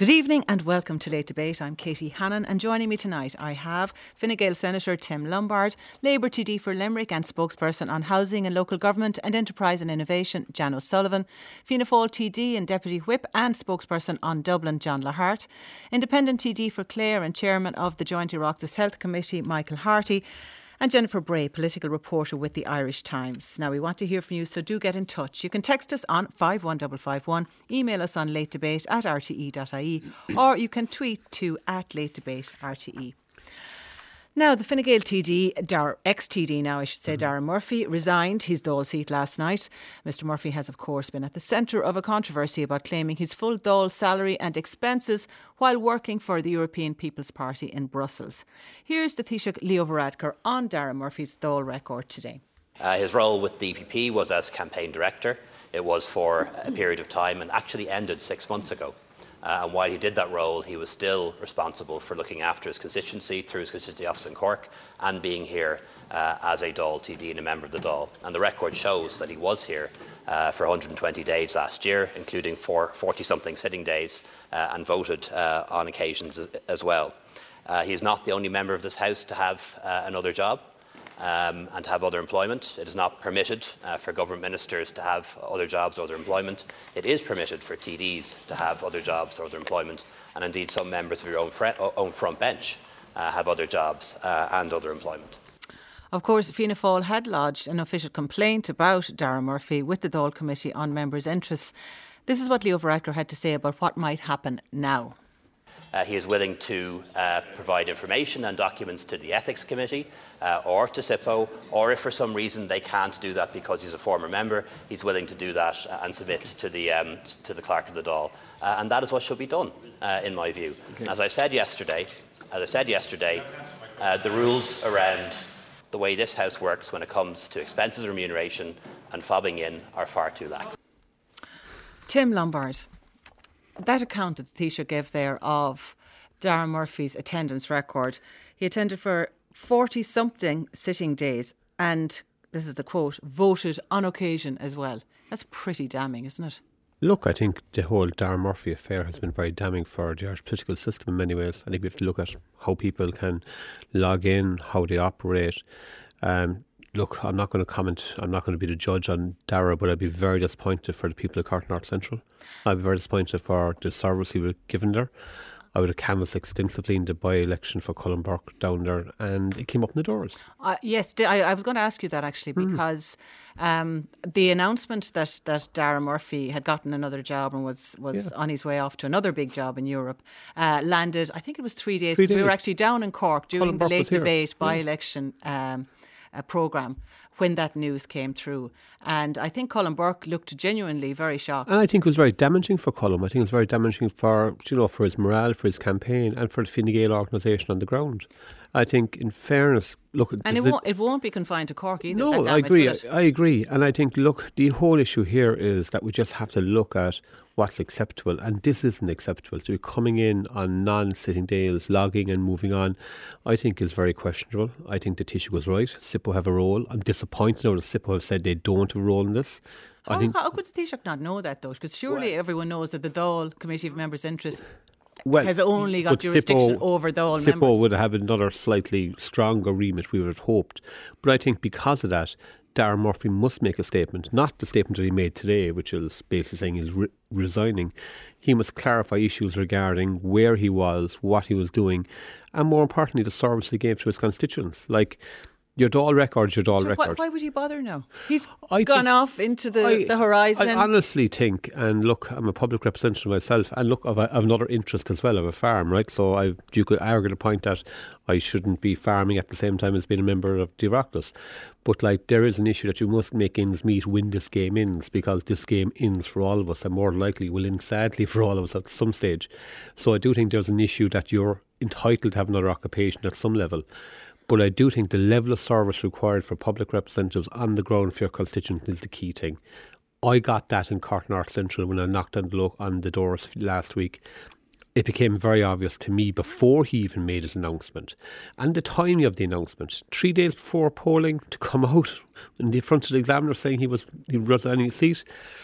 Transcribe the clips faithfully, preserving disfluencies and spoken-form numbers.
Good evening and welcome to Late Debate. I'm Katie Hannon, and joining me tonight I have Fine Gael Senator Tim Lombard, Labour T D for Limerick and spokesperson on housing and local government and enterprise and innovation, Jan O'Sullivan, Fianna Fáil T D and Deputy Whip and spokesperson on Dublin, John Lahart, Independent T D for Clare and chairman of the Joint Oireachtas Health Committee, Michael Harty, and Jennifer Bray, political reporter with the Irish Times. Now, we want to hear from you, so do get in touch. You can text us on five one five five one, email us on latedebate at r t e dot i e, or you can tweet to at latedebate r t e. Now, the Fine Gael T D, Dar- ex-T D now, I should say, Darragh Murphy, resigned his Dáil seat last night. Mister Murphy has, of course, been at the centre of a controversy about claiming his full Dáil salary and expenses while working for the European People's Party in Brussels. Here's the Taoiseach Leo Varadkar on Darragh Murphy's Dáil record today. Uh, his role with the E P P was as campaign director. It was for a period of time and actually ended six months ago. Uh, and while he did that role, he was still responsible for looking after his constituency through his constituency office in Cork and being here uh, as a Dáil T D and a member of the Dáil. And the record shows that he was here uh, for one hundred twenty days last year, including forty-something sitting days, uh, and voted uh, on occasions as, as well. Uh, he is not the only member of this House to have uh, another job. Um, and to have other employment. It is not permitted uh, for government ministers to have other jobs or other employment. It is permitted for T Ds to have other jobs or other employment, and indeed some members of your own, fre- own front bench uh, have other jobs uh, and other employment. Of course, Fianna Fáil had lodged an official complaint about Darragh Murphy with the Dáil Committee on Members' Interests. This is what Leo Varadkar had to say about what might happen now. Uh, he is willing to uh, provide information and documents to the Ethics Committee uh, or to S I P O, or if for some reason they can't do that because he's a former member, he's willing to do that uh, and submit to the um, to the Clerk of the Dáil. Uh, and that is what should be done, uh, in my view. Okay. As I said yesterday, as I said yesterday, uh, the rules around the way this House works when it comes to expenses, remuneration and fobbing in are far too lax. Tim Lombard. That account that the Taoiseach gave there of Darragh Murphy's attendance record, he attended for forty-something sitting days and, this is the quote, voted on occasion as well. That's pretty damning, isn't it? Look, I think the whole Darragh Murphy affair has been very damning for the Irish political system in many ways. I think we have to look at how people can log in, how they operate. Um, Look, I'm not going to comment, I'm not going to be the judge on Darragh, but I'd be very disappointed for the people of Cork North Central. I'd be very disappointed for the service he would have given there. I would have canvassed extensively in the by-election for Colin Burke down there, and it came up in the doors. Uh, yes, I, I was going to ask you that actually, because mm. um, the announcement that, that Darragh Murphy had gotten another job and was, was yeah. on his way off to another big job in Europe uh, landed, I think it was three days, three days. We were actually down in Cork during Colin the Burke late debate yeah. by-election um A programme when that news came through, and I think Colin Burke looked genuinely very shocked. And I think it was very damaging for Colin. I think it was very damaging for, you know, for his morale, for his campaign, and for the Fine Gael organisation on the ground. I think, in fairness, look, and it won't, it won't be confined to Cork either. No, I agree. I, I agree, and I think, look, the whole issue here is that we just have to look at what's acceptable, and this isn't acceptable. To be coming in on non-sitting days, logging and moving on, I think is very questionable. I think the Taoiseach was right. S I P O have a role. I'm disappointed now that S I P O have said they don't have a role in this. How, I think, how could the Taoiseach not know that, though? Because surely well, everyone knows that the Dáil Committee of Members' Interests well, has only got jurisdiction S I P O, over Dáil members. S I P O would have another slightly stronger remit, we would have hoped. But I think because of that, Darragh Murphy must make a statement, not the statement that he made today, which is basically saying he's re- resigning. He must clarify issues regarding where he was, what he was doing, and more importantly, the service he gave to his constituents. Like, your Dáil record's your Dáil so record. Why, why would he bother now? He's I gone think, off into the, I, the horizon. I honestly think, and look, I'm a public representative myself, and look, I've, I've another interest as well. I have a farm, right? So I've, you could argue the point that I shouldn't be farming at the same time as being a member of the Oireachtas. But like, there is an issue that you must make ends meet when this game ends, because this game ends for all of us, and more likely will end sadly for all of us at some stage. So I do think there's an issue that you're entitled to have another occupation at some level. But I do think the level of service required for public representatives on the ground for your constituent is the key thing. I got that in Cork North Central when I knocked on the, lo- on the doors last week. It became very obvious to me before he even made his announcement. And the timing of the announcement, three days before polling, to come out in the front of the Examiner saying he was he was resigning his seat.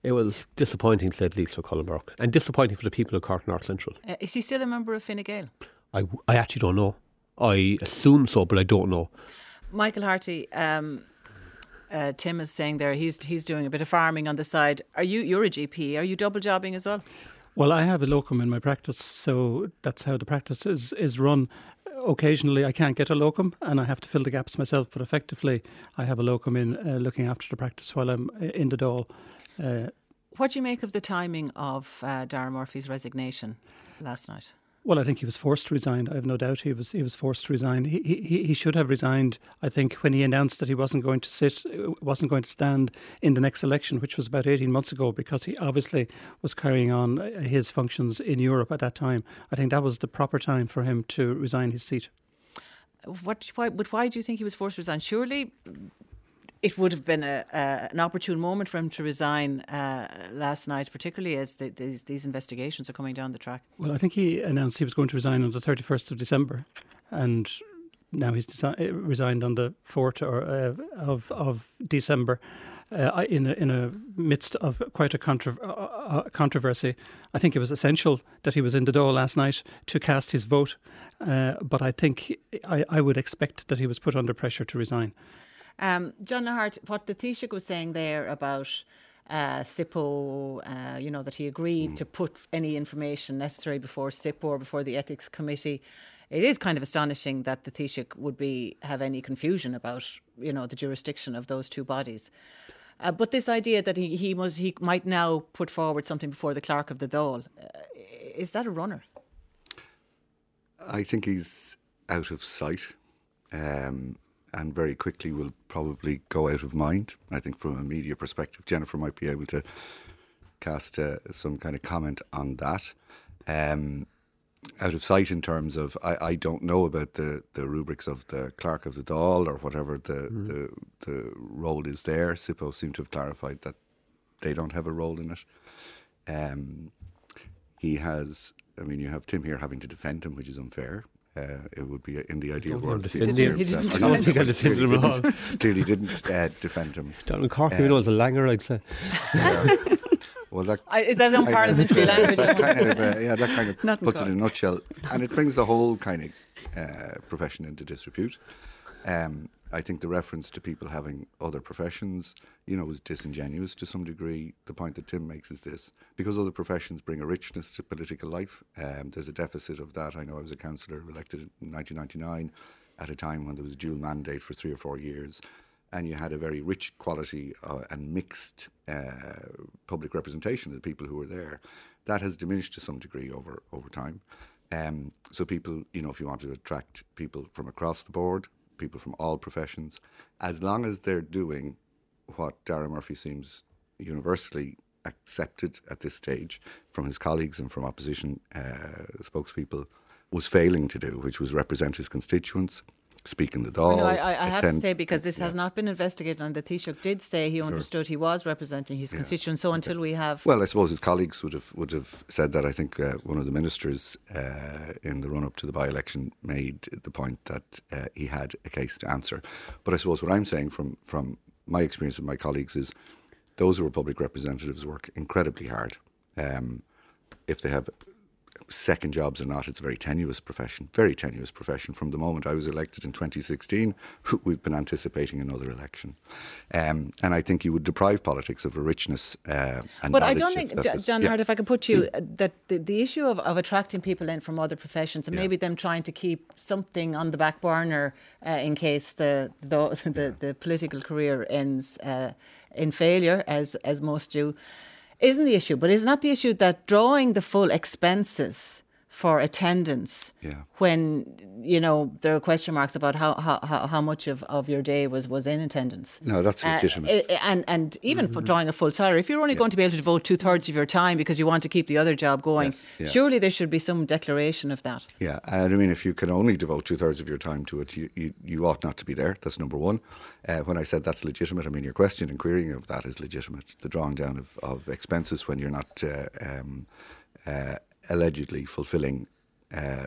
It was disappointing, to say the least, for Colin Burke, and disappointing for the people of Cork North Central. Uh, is he still a member of Fine Gael? I, I actually don't know. I assume so, but I don't know. Michael Harty, um, uh, Tim is saying there he's he's doing a bit of farming on the side. Are you? You're a G P. Are you double jobbing as well? Well, I have a locum in my practice, so that's how the practice is, is run. Occasionally I can't get a locum and I have to fill the gaps myself, but effectively I have a locum in uh, looking after the practice while I'm in the Dáil. Uh, what do you make of the timing of uh, Darragh Murphy's resignation last night? Well, I think he was forced to resign. I have no doubt he was he was forced to resign. He he he should have resigned, I think, when he announced that he wasn't going to sit, wasn't going to stand in the next election, which was about eighteen months ago, because he obviously was carrying on his functions in Europe at that time. I think that was the proper time for him to resign his seat. What? Why? But why do you think he was forced to resign? Surely it would have been a, uh, an opportune moment for him to resign uh, last night, particularly as the, these, these investigations are coming down the track. Well, I think he announced he was going to resign on the thirty-first of December, and now he's desi- resigned on the fourth or, uh, of of December. Uh, in a, in a midst of quite a contro- uh, controversy. I think it was essential that he was in the Dáil last night to cast his vote, uh, but I think I, I would expect that he was put under pressure to resign. Um, John Nahart, what the Taoiseach was saying there about uh, SIPO, uh, you know, that he agreed mm. to put any information necessary before SIPO or before the Ethics Committee. It is kind of astonishing that the Taoiseach would be have any confusion about, you know, the jurisdiction of those two bodies. Uh, but this idea that he he, must, he might now put forward something before the Clerk of the Dáil, uh, is that a runner? I think he's out of sight. Um and very quickly will probably go out of mind. I think from a media perspective, Jennifer might be able to cast uh, some kind of comment on that. Um, out of sight in terms of, I, I don't know about the, the rubrics of the Clerk of the Dáil or whatever the, mm. the the role is there. SIPO seem to have clarified that they don't have a role in it. Um, he has, I mean, you have Tim here having to defend him, which is unfair. Uh, it would be in the ideal world. He didn't, he didn't, I don't think I defended him at all. Clearly didn't uh, defend him. Down in Cork, um, you know, as a langer, I'd say. Yeah. Well, that, I, is that unparliamentary language? That kind of, uh, yeah, that kind of Not puts it in a nutshell, and it brings the whole kind of uh, profession into disrepute. Um, I think the reference to people having other professions, you know, is disingenuous to some degree. The point that Tim makes is this: because other professions bring a richness to political life, um, there's a deficit of that. I know I was a councillor elected in nineteen ninety-nine at a time when there was a dual mandate for three or four years, and you had a very rich quality uh, and mixed uh, public representation of the people who were there. That has diminished to some degree over, over time. Um, so people, you know, if you want to attract people from across the board, people from all professions, as long as they're doing what Darragh Murphy seems universally accepted at this stage from his colleagues and from opposition uh, spokespeople was failing to do, which was represent his constituents, speak in the Dáil. No, I, I have to say, because this yeah. has not been investigated, and the Taoiseach did say he understood sure. he was representing his yeah. constituents. So okay. until we have, well, I suppose his colleagues would have would have said that. I think uh, one of the ministers uh, in the run up to the by-election made the point that uh, he had a case to answer. But I suppose what I'm saying from from my experience with my colleagues is those who are public representatives work incredibly hard. Um, if they have second jobs or not, it's a very tenuous profession, very tenuous profession. From the moment I was elected in twenty sixteen, we've been anticipating another election. Um, and I think you would deprive politics of a richness uh, and But I don't think, was, John yeah. Hart, if I could put you, uh, that the, the issue of, of attracting people in from other professions and yeah. maybe them trying to keep something on the back burner uh, in case the the, the, yeah. the political career ends uh, in failure, as as most do, isn't the issue. But is not the issue that drawing the full expenses for attendance yeah. when, you know, there are question marks about how how, how much of, of your day was, was in attendance. No, that's legitimate. Uh, and and even mm-hmm. for drawing a full salary, if you're only yeah. going to be able to devote two thirds of your time because you want to keep the other job going, yes, yeah. surely there should be some declaration of that. Yeah, and I mean, if you can only devote two thirds of your time to it, you, you, you ought not to be there. That's number one. Uh, when I said that's legitimate, I mean, your question and querying of that is legitimate. The drawing down of, of expenses when you're not uh, um, uh, allegedly fulfilling uh,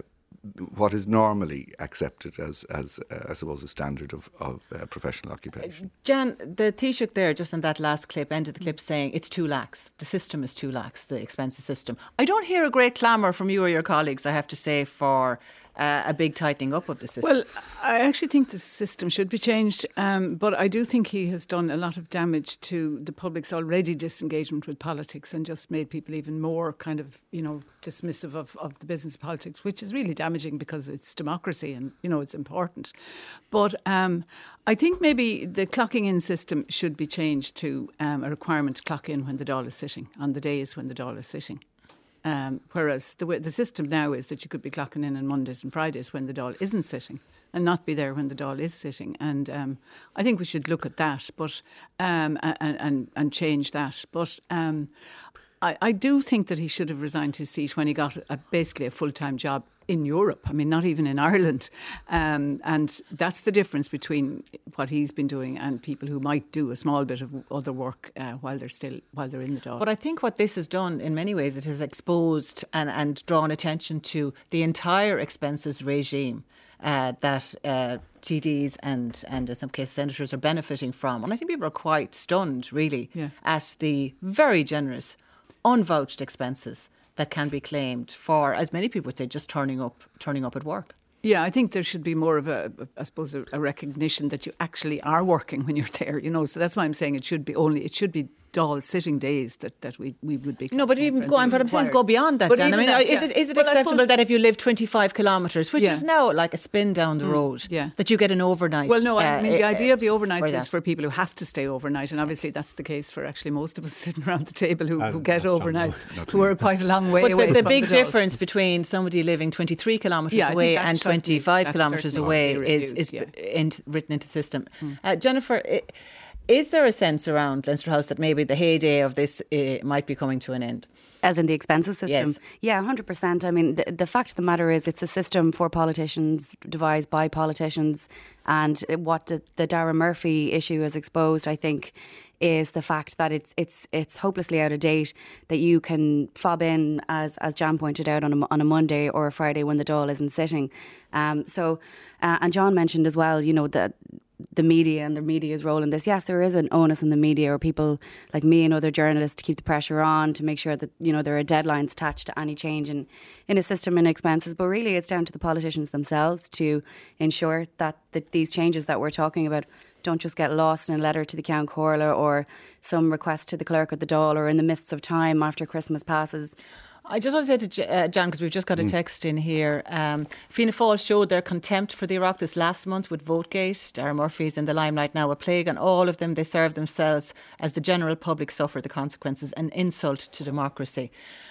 what is normally accepted as, as uh, I suppose, a standard of, of uh, professional occupation. Jan, the Taoiseach there, just in that last clip, ended the clip saying it's too lax. The system is too lax, the expenses system. I don't hear a great clamour from you or your colleagues, I have to say, for uh, a big tightening up of the system. Well, I actually think the system should be changed, um, but I do think he has done a lot of damage to the public's already disengagement with politics and just made people even more kind of, you know, dismissive of, of the business of politics, which is really damaging because it's democracy and, you know, it's important. But um, I think maybe the clocking in system should be changed to um, a requirement to clock in when the Dáil is sitting, on the days when the Dáil is sitting. Um, whereas the way, the system now is that you could be clocking in on Mondays and Fridays when the Dáil isn't sitting and not be there when the Dáil is sitting. And um, I think we should look at that but um, and, and, and change that. But um, I, I do think that he should have resigned his seat when he got a, basically a full-time job in Europe. I mean, not even in Ireland. Um, and that's the difference between what he's been doing and people who might do a small bit of other work uh, while they're still while they're in the Dáil. But I think what this has done in many ways, it has exposed and, and drawn attention to the entire expenses regime uh, that uh, T Ds and, and in some cases senators are benefiting from. And I think people are quite stunned, really, yeah. at the very generous, unvouched expenses that can be claimed for, as many people would say, just turning up, turning up at work. Yeah, I think there should be more of a, I suppose, a, a recognition that you actually are working when you're there, you know. So that's why I'm saying it should be only, it should be Dáil sitting days that, that we, we would be. No, but even go on, what I'm saying is go beyond that, but Jan. I mean, that, is yeah. it is it well, acceptable that if you live twenty-five kilometres, which yeah. is now like a spin down the road, mm, yeah. that you get an overnight? Well, no, I uh, mean, the idea of the overnights for is that. for people who have to stay overnight, and obviously that's the case for actually most of us sitting around the table who, who get overnights, who are quite a long way but away the, the from big the difference between somebody living twenty-three kilometres yeah, away and certainly, twenty-five kilometres away is, reviewed, is yeah. in, written into the system. Mm. Uh, Jennifer, it, is there a sense around Leinster House that maybe the heyday of this uh, might be coming to an end? As in the expenses system? Yes. Yeah, one hundred percent. I mean, the, the fact of the matter is it's a system for politicians, devised by politicians. And what the, the Darragh Murphy issue has exposed, I think, is the fact that it's it's it's hopelessly out of date, that you can fob in, as as Jan pointed out, on a, on a Monday or a Friday when the Dáil isn't sitting. Um, so, uh, and John mentioned as well, you know, that the media and the media's role in this. Yes, there is an onus on the media or people like me and other journalists to keep the pressure on, to make sure that, you know, there are deadlines attached to any change in, in a system and expenses. But really it's down to the politicians themselves to ensure that, that these changes that we're talking about don't just get lost in a letter to the Ceann Comhairle or some request to the clerk of the Dáil or in the mists of time after Christmas passes. I just want to say to J- uh, Jan, because we've just got a text in here. Um, Fianna Fáil showed their contempt for the Oireachtas last month with Votegate. Darragh Murphy's in the limelight now, a plague on all of them. They serve themselves as the general public suffer the consequences, an insult to democracy.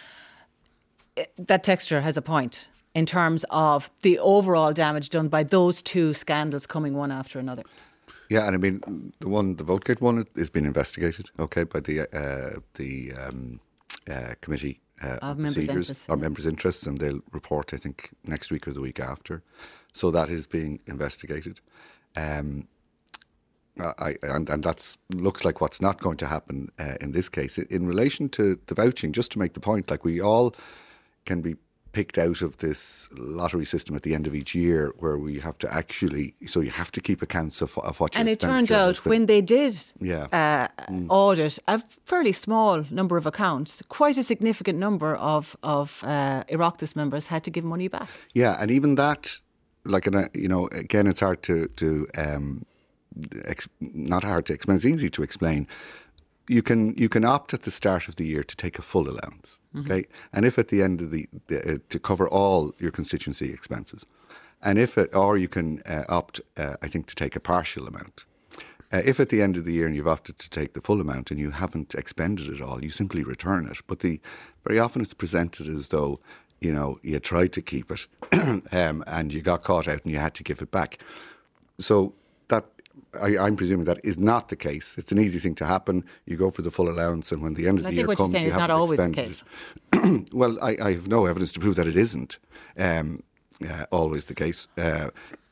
That texture has a point in terms of the overall damage done by those two scandals coming one after another. Yeah, and I mean, the one, the Votegate one is being investigated, okay, by the uh, the um, uh, committee. Uh, of members' interests. Or members' interests, and they'll report, I think, next week or the week after. So that is being investigated. Um, I, and, and that looks like what's not going to happen uh, in this case. In relation to the vouching, just to make the point, like we all can be picked out of this lottery system at the end of each year where we have to actually, so you have to keep accounts of, of what your And it turned expenditure out has been. when they did Yeah. uh, mm. audit a fairly small number of accounts, quite a significant number of, of uh, Oireachtas members had to give money back. Yeah, and even that, like, in a, you know, again, it's hard to, to um, ex- not hard to explain, it's easy to explain. You can you can opt at the start of the year to take a full allowance, mm-hmm. okay? And if at the end of the, the uh, to cover all your constituency expenses, and if it, or you can uh, opt, uh, I think, to take a partial amount. Uh, if at the end of the year and you've opted to take the full amount and you haven't expended it all, you simply return it. But the very often it's presented as though, you know, you tried to keep it um, and you got caught out and you had to give it back. So that. I, I'm presuming that is not the case. It's an easy thing to happen. You go for the full allowance, and when the end of I the think year what comes, you're saying you is not haven't always the expended it. Well, I, I have no evidence to prove that it isn't um, uh, always the case. Uh,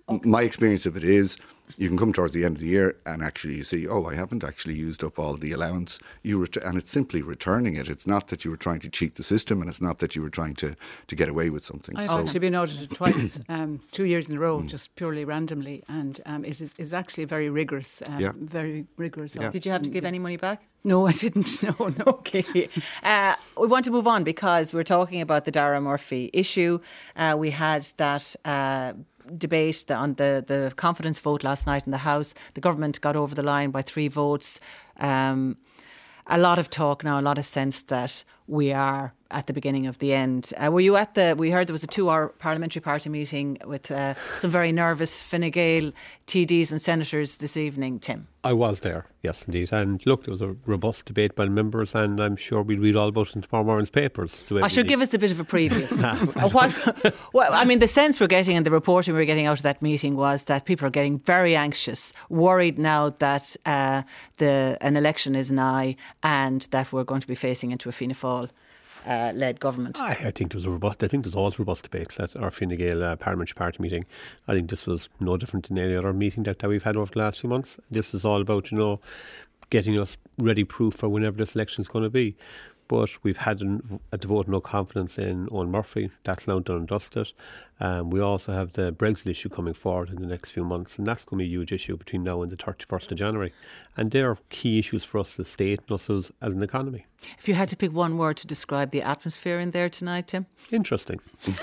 Okay. My experience of it is you can come towards the end of the year and actually you see, oh, I haven't actually used up all the allowance. You ret- and it's simply returning it. It's not that you were trying to cheat the system, and it's not that you were trying to, to get away with something. I've so, actually been audited twice, um, two years in a row, mm. just purely randomly, and um, it is, is actually very rigorous. Um, yeah. Very rigorous. Yeah. Did you have to give any money back? No, I didn't. No, no. Okay. Uh, we want to move on because we're talking about the Dara Murphy issue. Uh, we had that uh, debate on the, the confidence vote last night in the House. The government got over the line by three votes. Um, a lot of talk now, a lot of sense that we are at the beginning of the end. Uh, were you at the, we heard there was a two-hour parliamentary party meeting with uh, some very nervous Fine Gael T Ds and senators this evening, Tim? I was there, yes indeed. And look, there was a robust debate by the members, and I'm sure we'll read all about it in tomorrow morning's papers. I should give us a bit of a preview. uh, what, well, I mean, the sense we're getting and the reporting we're getting out of that meeting was that people are getting very anxious, worried now that uh, the an election is nigh and that we're going to be facing into a Fianna Fáil Uh, led government. I, I think there was a robust. I think there's always robust debates at our Fine Gael uh, parliamentary party meeting. I think this was no different than any other meeting that, that we've had over the last few months. This is all about, you know, getting us ready proof for whenever this election is going to be. But we've had an, a devote no confidence in Eoin Murphy. That's now done and dusted. Um, we also have the Brexit issue coming forward in the next few months, and that's going to be a huge issue between now and the thirty-first of January. And they're key issues for us as a state and us as, as an economy. If you had to pick one word to describe the atmosphere in there tonight, Tim? Interesting.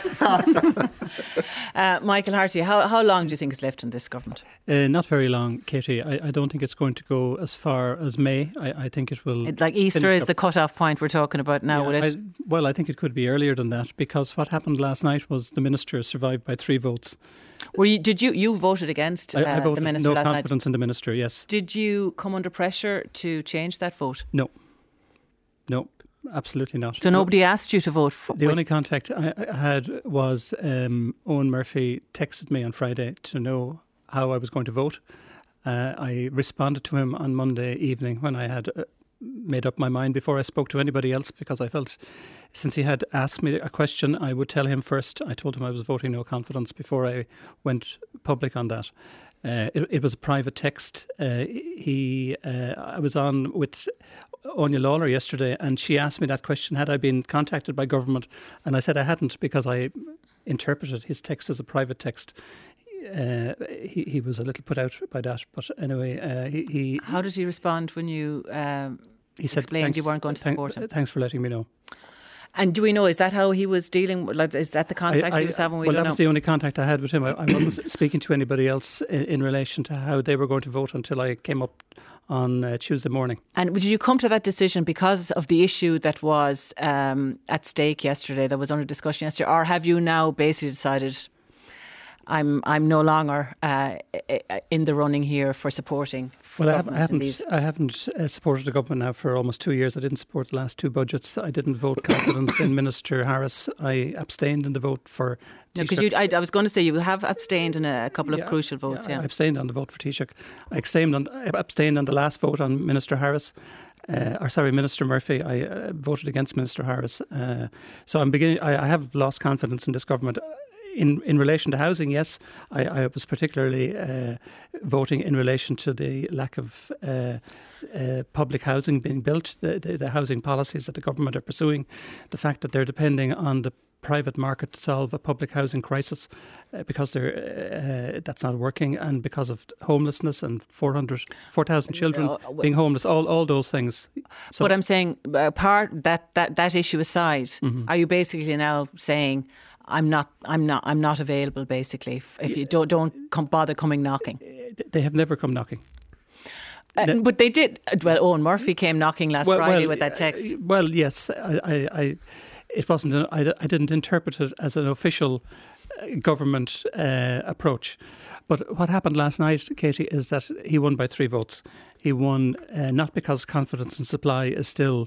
uh, Michael Harty, how, how long do you think is left in this government? Uh, not very long, Katie. I, I don't think it's going to go as far as May. I, I think it will... It, like Easter is the cut-off point we're talking about now, yeah, would it? I, well, I think it could be earlier than that, because what happened last night was the minister survived by three votes. Were you? Did you? You voted against uh, I, I voted the minister no last night. No confidence in the minister. Yes. Did you come under pressure to change that vote? No. No, absolutely not. So nobody asked you to vote for. The only contact I, I had was um, Eoin Murphy texted me on Friday to know how I was going to vote. Uh, I responded to him on Monday evening when I had uh, made up my mind before I spoke to anybody else, because I felt since he had asked me a question, I would tell him first. I told him I was voting no confidence before I went public on that. Uh, it, it was a private text. Uh, he, uh, I was on with Anya Lawler yesterday, and she asked me that question: had I been contacted by government? And I said I hadn't, because I interpreted his text as a private text. Uh, he, he was a little put out by that, but anyway, uh, he, he. How did he respond when you um, he said, explained you weren't going to support him? Thanks for letting me know. And do we know, is that how he was dealing? Like, is that the contact I, I, he was having? We well, don't that was know. the only contact I had with him. I, I wasn't speaking to anybody else in, in relation to how they were going to vote until I came up on uh, Tuesday morning. And did you come to that decision because of the issue that was um, at stake yesterday, that was under discussion yesterday, or have you now basically decided, I'm I'm no longer uh, in the running here for supporting? Well, I haven't I haven't, I haven't uh, supported the government now for almost two years. I didn't support the last two budgets. I didn't vote confidence in Minister Harris. I abstained in the vote for. Because no, I, I was going to say you have abstained in a couple of yeah, crucial votes. Yeah, yeah, I abstained on the vote for Taoiseach. I abstained on I abstained on the last vote on Minister Harris. Uh, or sorry, Minister Murphy. I uh, voted against Minister Harris. Uh, so I'm beginning. I, I have lost confidence in this government. In in relation to housing, yes, I, I was particularly uh, voting in relation to the lack of uh, uh, public housing being built, the, the, the housing policies that the government are pursuing, the fact that they're depending on the private market to solve a public housing crisis uh, because they're, uh, that's not working, and because of homelessness and four hundred, four thousand children no, well, being homeless, all, all those things. So, but I'm saying, uh, part that, that, that issue aside, mm-hmm. are you basically now saying, I'm not. I'm not. I'm not available. Basically, if you don't don't come, bother coming knocking. They have never come knocking. Uh, no. But they did. Well, Eoin Murphy came knocking last well, Friday well, with that text. Uh, well, yes, I, I, I it wasn't. An, I, I didn't interpret it as an official government uh, approach. But what happened last night, Katie, is that he won by three votes. He won uh, not because confidence in supply is still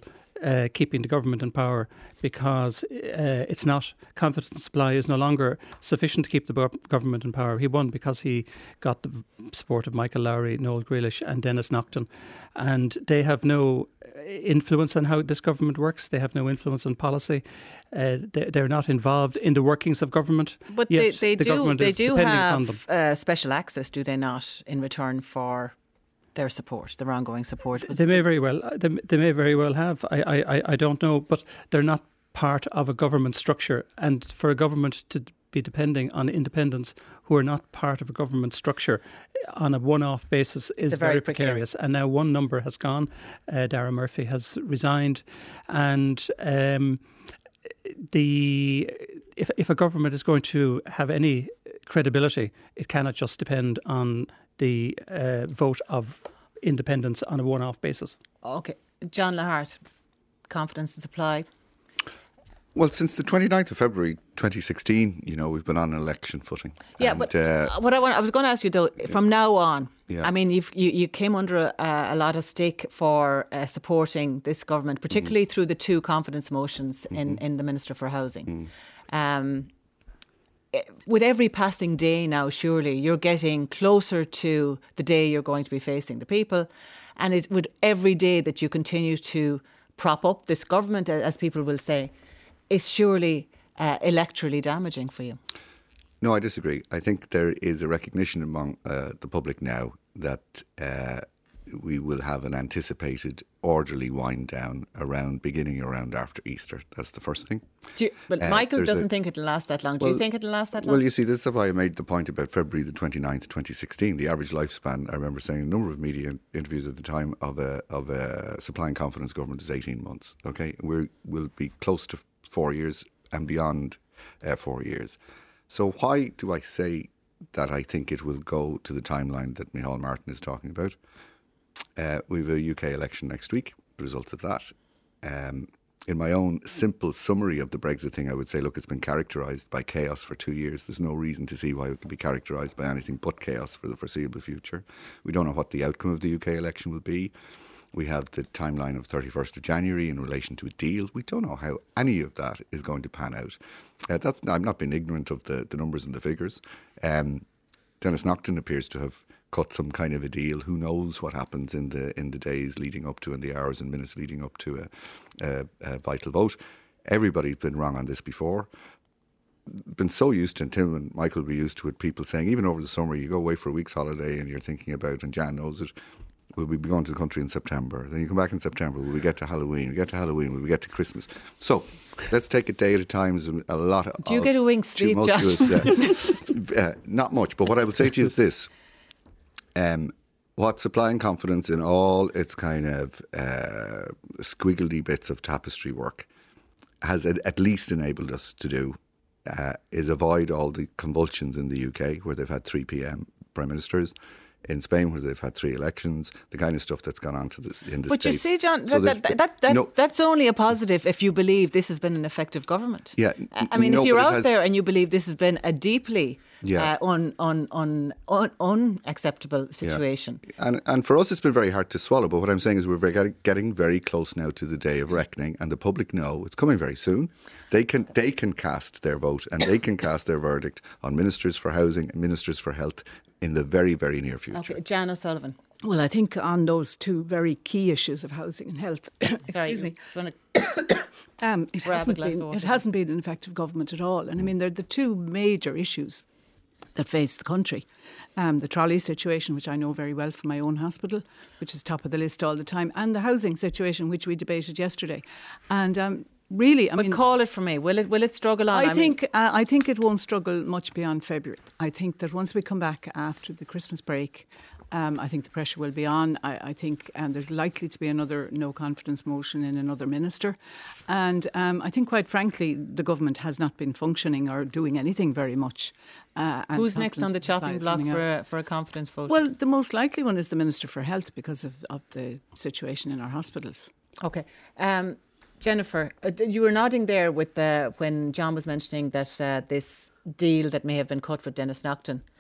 uh, keeping the government in power, because uh, it's not, confidence supply is no longer sufficient to keep the bo- government in power. He won because he got the support of Michael Lowry, Noel Grealish and Dennis Naughton, and they have no influence on how this government works. They have no influence on policy. Uh, they, they're not involved in the workings of government. But they, they the do, they do have uh, special access, do they not, in return for their support, their ongoing support? They may very well. They, they may very well have. I, I, I don't know, but they're not part of a government structure. And for a government to be depending on independents who are not part of a government structure on a one-off basis is very, very precarious. precarious. And now one number has gone. Uh, Darragh Murphy has resigned, and um, the if if a government is going to have any credibility, it cannot just depend on the uh, vote of independents on a one-off basis. Okay, John Lahart, confidence and supply. Well, since the twenty-ninth of February twenty sixteen, you know, we've been on an election footing. Yeah, and, but uh, what I want, I was going to ask you though, from now on, yeah. I mean, you've, you you came under a, a lot of stick for uh, supporting this government, particularly mm. through the two confidence motions mm-hmm. in, in the Minister for Housing. Mm. Um, with every passing day now, surely you're getting closer to the day you're going to be facing the people, and it's with every day that you continue to prop up this government, as people will say, is surely uh, electorally damaging for you. No, I disagree. I think there is a recognition among uh, the public now that uh, we will have an anticipated orderly wind down around beginning around after Easter. That's the first thing. Do you, but uh, Michael doesn't a, think it'll last that long. Do well, you think it'll last that long? Well, you see, this is why I made the point about February the twenty-ninth, twenty sixteen. The average lifespan, I remember saying in a number of media interviews at the time, of a of a supply and confidence government is eighteen months. Okay, we will be close to four years and beyond uh, four years. So why do I say that I think it will go to the timeline that Micheál Martin is talking about? Uh, we have a U K election next week, the results of that. Um, in my own simple summary of the Brexit thing, I would say, look, it's been characterised by chaos for two years. There's no reason to see why it could be characterised by anything but chaos for the foreseeable future. We don't know what the outcome of the U K election will be. We have the timeline of thirty-first of January in relation to a deal. We don't know how any of that is going to pan out. Uh, that's I'm not being ignorant of the, the numbers and the figures. Um, Dennis Naughton appears to have cut some kind of a deal. Who knows what happens in the in the days leading up to and the hours and minutes leading up to a, a, a vital vote. Everybody's been wrong on this before. Been so used to, and Tim and Michael will be used to it, people saying, even over the summer, you go away for a week's holiday and you're thinking about, and Jan knows it, will we be going to the country in September? Then you come back in September, will we get to Halloween? We get to Halloween, will we get to Christmas? So let's take it day at a time. There's a lot of Do you get a wing's sleep, Josh? Uh, uh, not much, but what I will say to you is this. Um, what supply and confidence in all its kind of uh, squiggly bits of tapestry work has at least enabled us to do uh, is avoid all the convulsions in the U K, where they've had three P M prime ministers, in Spain where they've had three elections, the kind of stuff that's gone on to this in the But States. you see, John, so that, that, that, that's, no, that's only a positive if you believe this has been an effective government. Yeah, I mean, no, if you're but it out has, there and you believe this has been a deeply yeah. uh, un, un, un, un, unacceptable situation. Yeah. And, and for us, it's been very hard to swallow. But what I'm saying is we're very, getting very close now to the day of reckoning, and the public know it's coming very soon. They can they can cast their vote and they can cast their verdict on ministers for housing and ministers for health in the very, very near future. Okay, Jan O'Sullivan. Well, I think on those two very key issues of housing and health, Sorry, excuse me, to um, it, hasn't been, it hasn't been an effective government at all. And I mean, they're the two major issues that face the country. Um, the trolley situation, which I know very well from my own hospital, which is top of the list all the time, and the housing situation, which we debated yesterday. And um, really, I but mean, call it for me. Will it? Will it struggle on? I, I think. Mean, uh, I think it won't struggle much beyond February. I think that once we come back after the Christmas break, um, I think the pressure will be on. I, I think um, there's likely to be another no confidence motion in another minister, and um, I think, quite frankly, the government has not been functioning or doing anything very much. Uh, Who's next on the chopping block for a, for a confidence vote? Well, the most likely one is the Minister for Health because of, of the situation in our hospitals. Okay. Um, Jennifer, uh, you were nodding there with the, when John was mentioning that uh, this deal that may have been cut with Dennis Naughton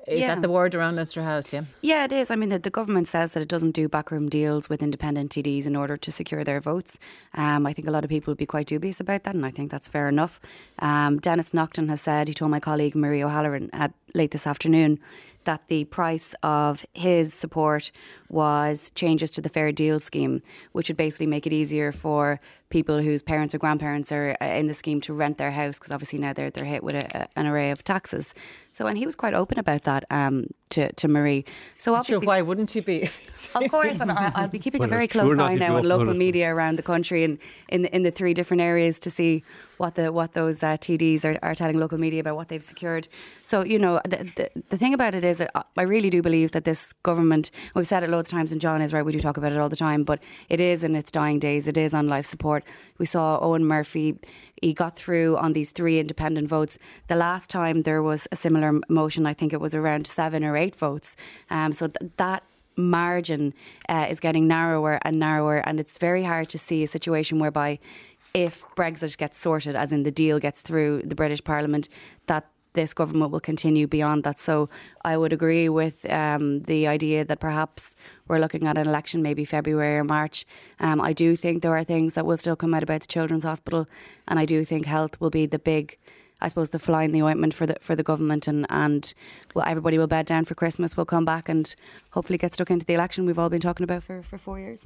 Is Yeah. that the word around Leinster House, yeah? Yeah, it is. I mean, the, the government says that it doesn't do backroom deals with independent T Ds in order to secure their votes. Um, I think a lot of people would be quite dubious about that, and I think that's fair enough. Um, Dennis Naughton has said, he told my colleague Marie O'Halloran at, late this afternoon, that the price of his support was changes to the Fair Deal scheme, which would basically make it easier for people whose parents or grandparents are in the scheme to rent their house, because obviously now they're, they're hit with a, an array of taxes. So, and he was quite open about that um, to, to Marie. So obviously, Sure, why wouldn't you be? of course, and I, I'll be keeping Well, a very it's sure close not eye if now you on up- local well, media around the country and in the, in the three different areas to see what the what those uh, T Ds are, are telling local media about what they've secured. So, you know, the, the, the thing about it is that I really do believe that this government, we've said it loads of times, and John is right, we do talk about it all the time, but it is in its dying days, it is on life support. We saw Owen Murphy, he got through on these three independent votes. The last time there was a similar motion, I think it was around seven or eight votes. Um, so th- that margin uh, is getting narrower and narrower, and it's very hard to see a situation whereby if Brexit gets sorted, as in the deal gets through the British Parliament, that this government will continue beyond that. So I would agree with um, the idea that perhaps we're looking at an election maybe February or March. Um, I do think there are things that will still come out about the Children's Hospital, and I do think health will be the big, I suppose, the fly in the ointment for the for the government, and, and well, everybody will bed down for Christmas. We'll come back and hopefully get stuck into the election we've all been talking about for, for four years.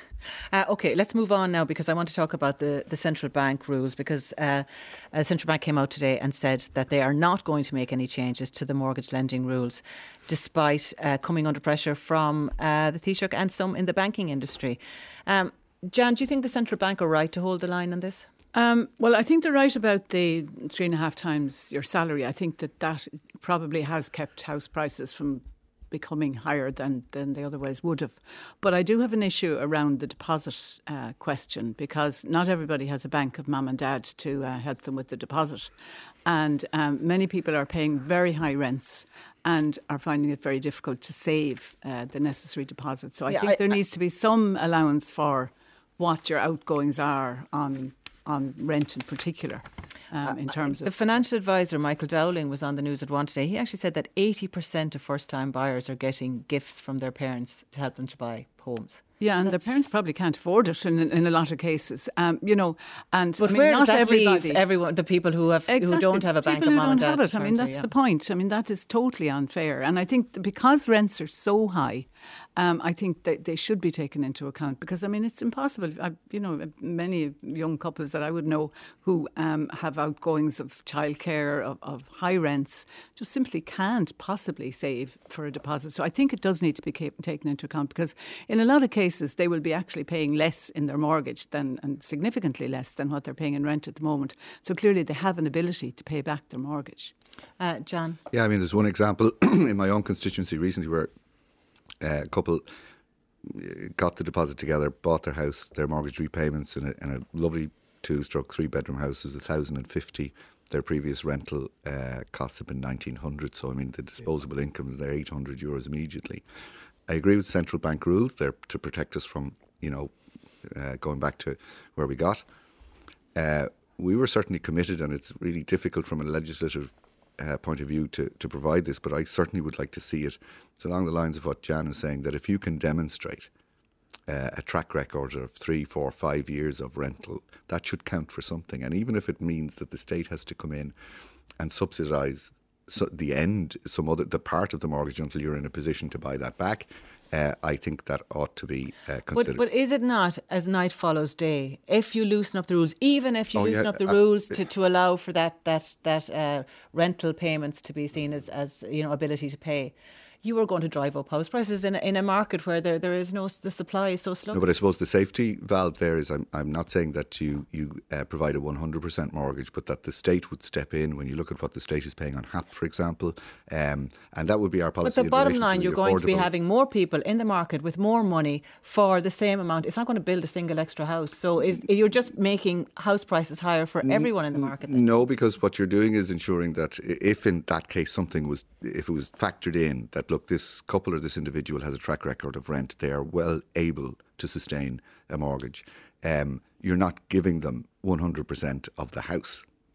Uh, okay, let's move on now, because I want to talk about the, the central bank rules, because uh, the central bank came out today and said that they are not going to make any changes to the mortgage lending rules, despite uh, coming under pressure from uh, the Taoiseach and some in the banking industry. Um, Jan, do you think the central bank are right to hold the line on this? Um, well, I think they're right about the three and a half times your salary. I think that that probably has kept house prices from becoming higher than, than they otherwise would have. But I do have an issue around the deposit uh, question, because not everybody has a bank of mum and dad to uh, help them with the deposit. And um, many people are paying very high rents and are finding it very difficult to save uh, the necessary deposit. So I Yeah, think I- there I- needs to be some allowance for what your outgoings are on on rent in particular, um, in terms The of... financial advisor, Michael Dowling, was on the news at one today. He actually said that eighty percent of first-time buyers are getting gifts from their parents to help them to buy homes. Yeah, and That's- their parents probably can't afford it in, in a lot of cases, um, you know, and But I mean, where not does that everybody... leave everyone, the people who have Exactly. who don't have a bank People of who mum and don't dad? have to it. I turn mean, to, that's yeah. the point. I mean, that is totally unfair. And I think that because rents are so high, um, I think that they should be taken into account, because, I mean, it's impossible. I, you know, many young couples that I would know who um, have outgoings of childcare, of, of high rents, just simply can't possibly save for a deposit. So I think it does need to be ca- taken into account, because in a lot of cases, they will be actually paying less in their mortgage than, and significantly less than what they're paying in rent at the moment. So clearly they have an ability to pay back their mortgage. Uh, John? Yeah, I mean, there's one example in my own constituency recently where uh, a couple uh, got the deposit together, bought their house, their mortgage repayments in a, in a lovely two-stroke, three-bedroom house was one thousand fifty. Their previous rental uh, costs have been nineteen hundred. So, I mean, the disposable income is there eight hundred euros immediately. I agree with central bank rules. They're to protect us from, you know, uh, going back to where we got. Uh, we were certainly committed, and it's really difficult from a legislative uh, point of view to, to provide this, but I certainly would like to see it. It's along the lines of what Jan is saying, that if you can demonstrate uh, a track record of three, four, five years of rental, that should count for something. And even if it means that the state has to come in and subsidise so the end, some other the part of the mortgage until you're in a position to buy that back, uh, I think that ought to be uh, considered. But, but is it not as night follows day? If you loosen up the rules, even if you Oh, loosen yeah, up the uh, rules to, to allow for that that that uh, rental payments to be seen as, as you know ability to pay, you are going to drive up house prices in a, in a market where there, there is no the supply is so slow. No, but I suppose the safety valve there is I'm I'm not saying that you you uh, provide a one hundred percent mortgage, but that the state would step in when you look at what the state is paying on H A P, for example, um, and that would be our policy. But the in bottom relation line, to you're the going to be affordable- having more people in the market with more money for the same amount. It's not going to build a single extra house. So is you're just making house prices higher for everyone in the market. then. No, because what you're doing is ensuring that i- if in that case something was, if it was factored in, that look, this couple or this individual has a track record of rent, they are well able to sustain a mortgage. Um, you're not giving them one hundred percent of the house.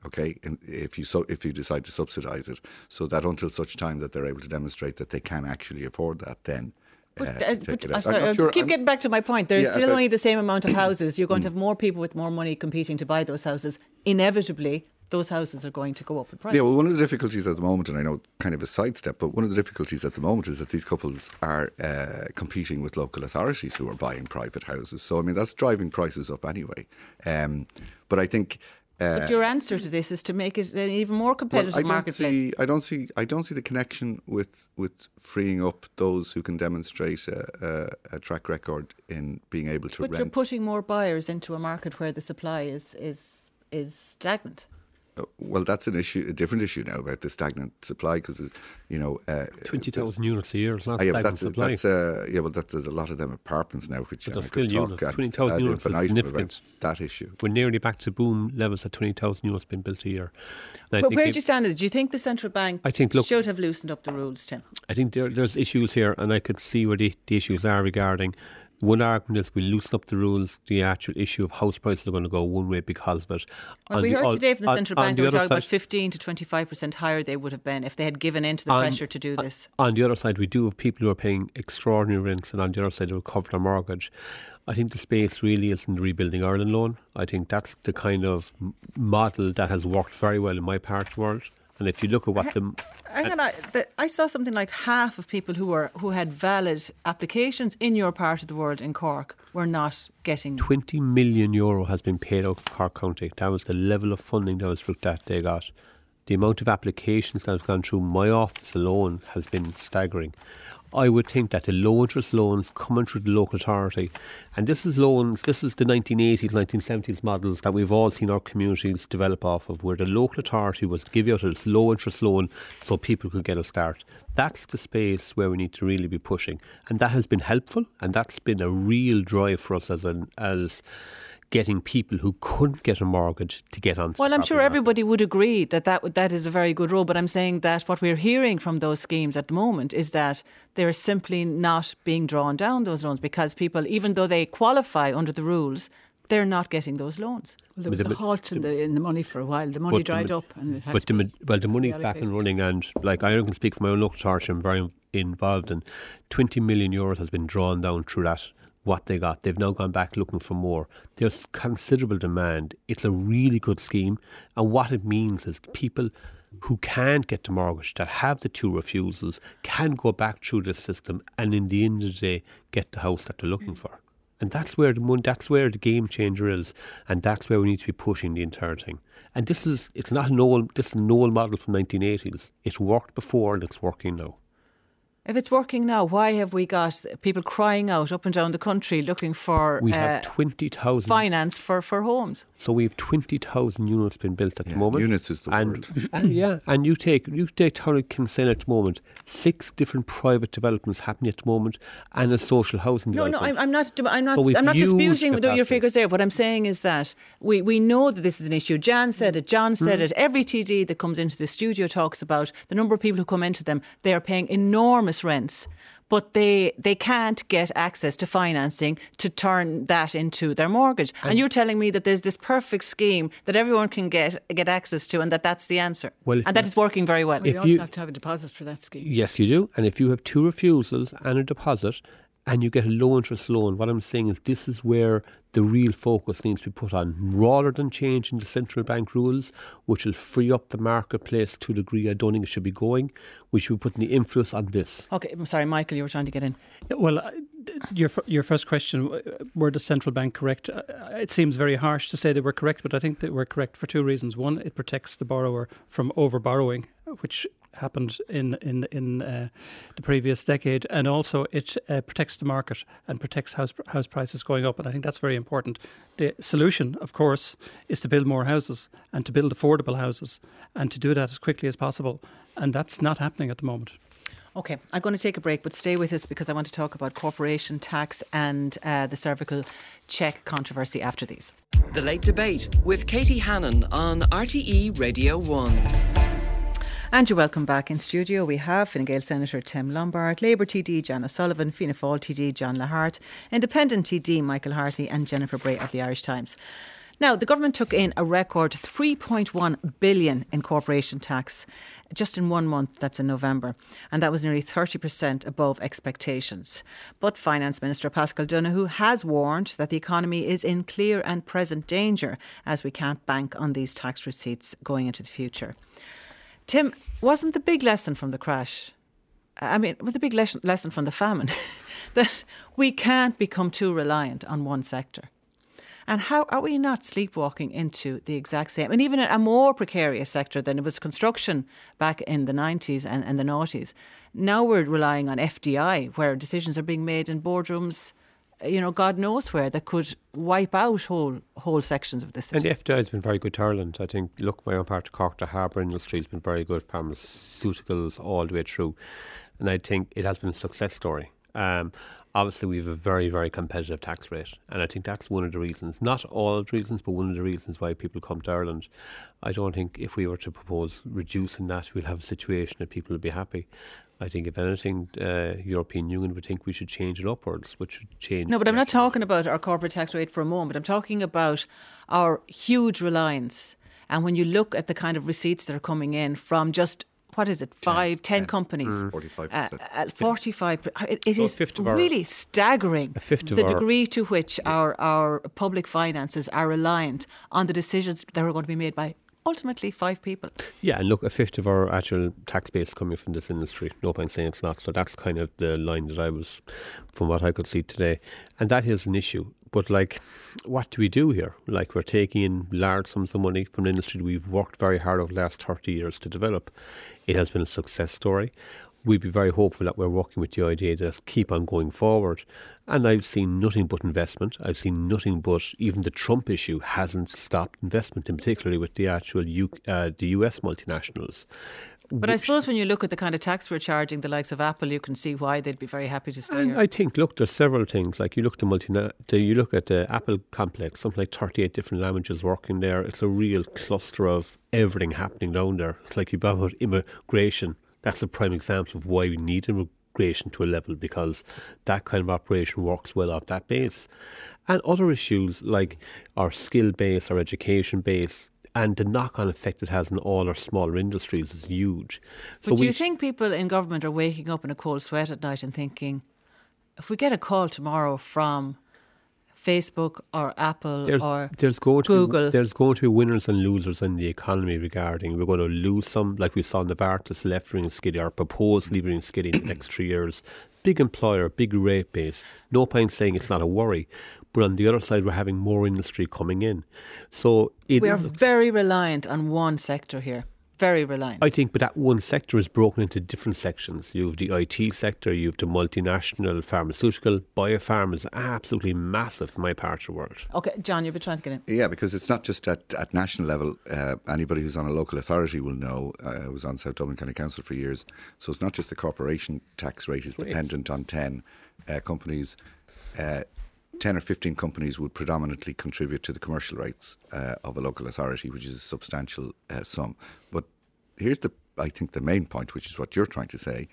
Okay, and if you so if you decide to subsidise it, so that until such time that they're able to demonstrate that they can actually afford that, then. But, uh, uh, take but it I'm out. sorry, I'm not I'll sure- just keep I'm- getting back to my point. There's Yeah, still but- only the same amount of houses. You're going to have more people with more money competing to buy those houses. Inevitably, those houses are going to go up in price. Yeah, well, one of the difficulties at the moment, and I know kind of a sidestep, but one of the difficulties at the moment is that these couples are uh, competing with local authorities who are buying private houses. So, I mean, that's driving prices up anyway. Um, but I think. Uh, But your answer to this is to make it an even more competitive well, I don't marketplace. see. I don't see. I don't see the connection with with freeing up those who can demonstrate a, a, a track record in being able to But rent. you're putting more buyers into a market where the supply is is is stagnant. Uh, well, that's an issue, a different issue now about the stagnant supply because, you know, uh, twenty thousand units a year is not Ah, yeah, but stagnant that's, supply. that's uh, yeah, well, that's, there's a lot of them apartments now, which But I there's could still talk units. ad- twenty thousand ad units is infinitum significant. about that issue. We're nearly back to boom levels at twenty thousand units being built a year. And I But think where do if- you stand with it? Do you think the central bank I think, look- should have loosened up the rules, Tim? I think there, there's issues here, and I could see where the, the issues are regarding. One argument is we loosen up the rules. The actual issue of house prices are going to go one way because of it. Well, On we the heard oth- today from the on- central on bank the they were other talking about side- fifteen to twenty-five percent higher they would have been if they had given in to the on- pressure to do this. On the other side, we do have people who are paying extraordinary rents, and on the other side, they will cover their mortgage. I think the space really is in the Rebuilding Ireland loan. I think that's the kind of m- model that has worked very well in my part of the world. And if you look at what the Hang on, I, the, I saw something like half of people who were who had valid applications in your part of the world in Cork were not getting. twenty million euro has been paid out of Cork County. That was the level of funding that was looked at they got. The amount of applications that have gone through my office alone has been staggering. I would think that the low interest loans coming through the local authority, and this is loans, this is the nineteen eighties, nineteen seventies models that we've all seen our communities develop off of, where the local authority was to give you out this low interest loan so people could get a start. That's the space where we need to really be pushing, and that has been helpful, and that's been a real drive for us as an as getting people who couldn't get a mortgage to get on. Well, I'm sure everybody would agree that that, would- that is a very good role, but I'm saying that what we're hearing from those schemes at the moment is that they're simply not being drawn down, those loans, because people, even though they qualify under the rules, they're not getting those loans. Well, there was But a the- halt in the in the money for a while. The money But the dried ma- up, and it had But to the, be ma- well, the money's back and reallocated. running, and like I can speak for my own local authority, I'm very involved, and twenty million euros has been drawn down through that. What they got, they've now gone back looking for more. There's considerable demand. It's a really good scheme, and what it means is people who can't get the mortgage, that have the two refusals, can go back through this system, and in the end of the day, get the house that they're looking for. And that's where the mon- that's where the game changer is, and that's where we need to be pushing the entire thing. And this is it's not an old this is an old model from nineteen eighties. It worked before, and it's working now. If it's working now, why have we got people crying out up and down the country looking for We uh, have twenty thousand. finance for, for homes? So we have twenty thousand units being built at Yeah, the moment. units is the and, word. and yeah, and you take you take Town of Kinsale at the moment. Six different private developments happening at the moment, and a social housing No, no, development. I'm, I'm not. I'm not. So we've I'm not huge disputing your capacity. figures there. What I'm saying is that we, we know that this is an issue. Jan said it. John said Mm. it. Every T D that comes into the studio talks about the number of people who come into them. They are paying enormous rents, but they they can't get access to financing to turn that into their mortgage. And, and you're telling me that there's this perfect scheme that everyone can get get access to, and that that's the answer, Well, and that is working very well. Well, you If also you- have to have a deposit for that scheme. Yes, you do. And if you have two refusals and a deposit, and you get a low interest loan, what I'm saying is this is where the real focus needs to be put on, rather than changing the central bank rules, which will free up the marketplace to a degree I don't think it should be going. We should be putting the influence on this. Okay, I'm sorry, Michael, you were trying to get in. Yeah, Well, uh, your f- your first question, uh, were the central bank correct? Uh, It seems very harsh to say they were correct, but I think they were correct for two reasons. One, it protects the borrower from over borrowing, which happened in in in uh, the previous decade, and also it uh, protects the market and protects house house prices going up. And I think that's very important. The solution, of course, is to build more houses and to build affordable houses, and to do that as quickly as possible. And that's not happening at the moment. Okay, I'm going to take a break, but stay with us because I want to talk about corporation tax and uh, the cervical check controversy after these. The Late Debate with Katie Hannon on R T E Radio one. And you're welcome back in studio. We have Fine Gael Senator Tim Lombard, Labour T D Jan O'Sullivan, Fianna Fáil T D John Lahart, Independent T D Michael Harty and Jennifer Bray of the Irish Times. Now, the government took in a record three point one billion in corporation tax just in one month, that's in November, and that was nearly thirty percent above expectations. But Finance Minister Paschal Donohoe has warned that the economy is in clear and present danger as we can't bank on these tax receipts going into the future. Tim, wasn't the big lesson from the crash, I mean, the big lesson lesson from the famine, that we can't become too reliant on one sector? And how are we not sleepwalking into the exact same, and even a more precarious sector than it was construction back in the nineties and, and the noughties? Now we're relying on F D I, where decisions are being made in boardrooms, you know, God knows where, that could wipe out whole whole sections of the city. And the F D I has been very good to Ireland. I think, look, my own part of Cork, the harbour industry has been very good, pharmaceuticals all the way through. And I think it has been a success story. Um, obviously, we have a very, very competitive tax rate. And I think that's one of the reasons, not all the reasons, but one of the reasons why people come to Ireland. I don't think if we were to propose reducing that, we'll have a situation that people will be happy. I think, if anything, uh, European Union would think we should change it upwards, which would change. No, but I'm not talking about our corporate tax rate for a moment. I'm talking about our huge reliance. And when you look at the kind of receipts that are coming in from just, what is it, five, ten, ten companies? Mm. forty-five percent. Uh, uh, forty-five It, it so is really our, staggering the our, degree to which yeah. our, our public finances are reliant on the decisions that are going to be made by ultimately five people. Yeah, and look, a fifth of our actual tax base coming from this industry. No point saying it's not. So that's kind of the line that I was, from what I could see today. And that is an issue. But like, what do we do here? Like, we're taking in large sums of money from an industry that we've worked very hard over the last thirty years to develop. It has been a success story. We'd be very hopeful that we're working with the idea to keep on going forward. And I've seen nothing but investment. I've seen nothing but, even the Trump issue hasn't stopped investment, in particularly with the actual U, uh, the U S multinationals. But I suppose when you look at the kind of tax we're charging the likes of Apple, you can see why they'd be very happy to stay and here. I think, look, there's several things. Like, you look to multina- to, you look at the Apple complex, something like thirty-eight different languages working there. It's a real cluster of everything happening down there. It's like you talk about immigration. That's a prime example of why we need immigration to a level, because that kind of operation works well off that base. And other issues like our skill base, our education base, and the knock-on effect it has on all our smaller industries is huge. But so do you think people in government are waking up in a cold sweat at night and thinking, if we get a call tomorrow from Facebook or Apple there's, or there's going to Google. Be, there's going to be winners and losers in the economy regarding, we're going to lose some, like we saw Novartis left Ring Skiddy, or proposed leaving Skiddy in the next three years. Big employer, big rate base. No point saying it's not a worry. But on the other side, we're having more industry coming in. So it we are very reliant on one sector here. Very reliant. I think, but that one sector is broken into different sections. You have the I T sector, you have the multinational pharmaceutical. Biopharma is absolutely massive in my part of the world. Okay, John, you've been trying to get in. Yeah, because it's not just at, at national level. Uh, anybody who's on a local authority will know. Uh, I was on South Dublin County Council for years. So it's not just the corporation tax rate is Great. dependent on ten uh, companies. Uh, ten or fifteen companies would predominantly contribute to the commercial rates uh, of a local authority, which is a substantial uh, sum. But here's the, I think, the main point, which is what you're trying to say.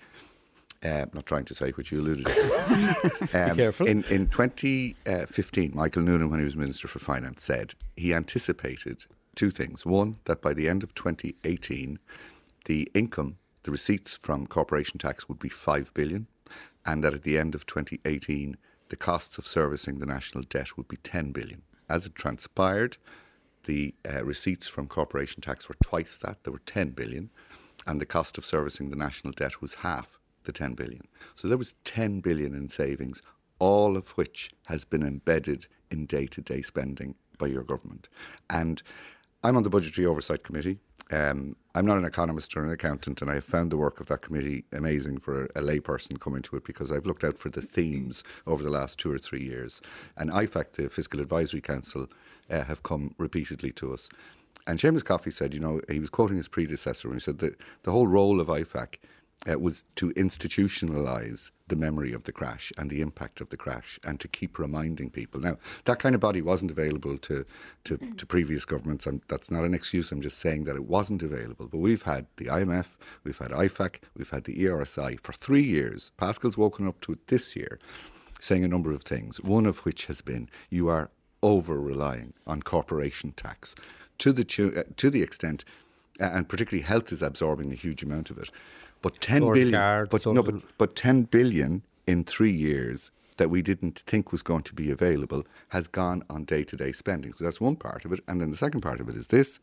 Uh, not trying to say, which you alluded to. um, Be careful. In, in twenty fifteen, Michael Noonan, when he was Minister for Finance, said he anticipated two things. One, that by the end of twenty eighteen, the income, the receipts from corporation tax would be five billion, and that at the end of twenty eighteen, the costs of servicing the national debt would be ten billion. As it transpired, the uh, receipts from corporation tax were twice that. There were ten billion, and the cost of servicing the national debt was half the ten billion. So there was ten billion in savings, all of which has been embedded in day-to-day spending by your government. And I'm on the Budgetary Oversight Committee. Um, I'm not an economist or an accountant, and I have found the work of that committee amazing for a, a layperson coming to it, because I've looked out for the themes over the last two or three years. And I FAC, the Fiscal Advisory Council, uh, have come repeatedly to us. And Seamus Coffey said, you know, he was quoting his predecessor, and he said that the whole role of I FAC uh, was to institutionalise the memory of the crash and the impact of the crash, and to keep reminding people. Now, that kind of body wasn't available to, to, to previous governments. I'm, that's not an excuse. I'm just saying that it wasn't available. But we've had the I M F, we've had I FAC, we've had the E R S I for three years. Paschal's woken up to it this year, saying a number of things, one of which has been, you are over-relying on corporation tax to the uh, to the extent, uh, and particularly health is absorbing a huge amount of it. But ten Lord billion, Guard, but no, but, but ten billion in three years that we didn't think was going to be available has gone on day-to-day spending. So that's one part of it. And then the second part of it is this.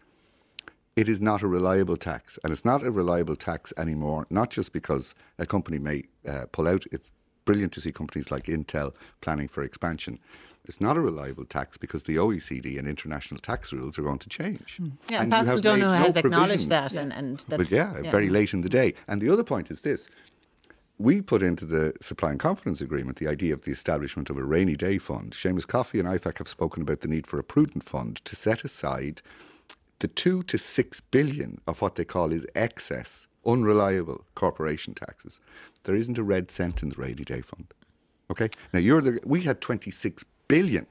It is not a reliable tax. And it's not a reliable tax anymore, not just because a company may uh, pull out. It's brilliant to see companies like Intel planning for expansion. It's not a reliable tax because the O E C D and international tax rules are going to change. Mm. Yeah, and and Pascal Donohoe no has acknowledged provision. that. And, and that's, But yeah, yeah, very late in the day. And the other point is this. We put into the Supply and Confidence Agreement the idea of the establishment of a rainy day fund. Seamus Coffey and I F A C have spoken about the need for a prudent fund to set aside the two to six billion of what they call is excess, unreliable corporation taxes. There isn't a red cent in the rainy day fund. Okay? Now, you're the, we had twenty-six billion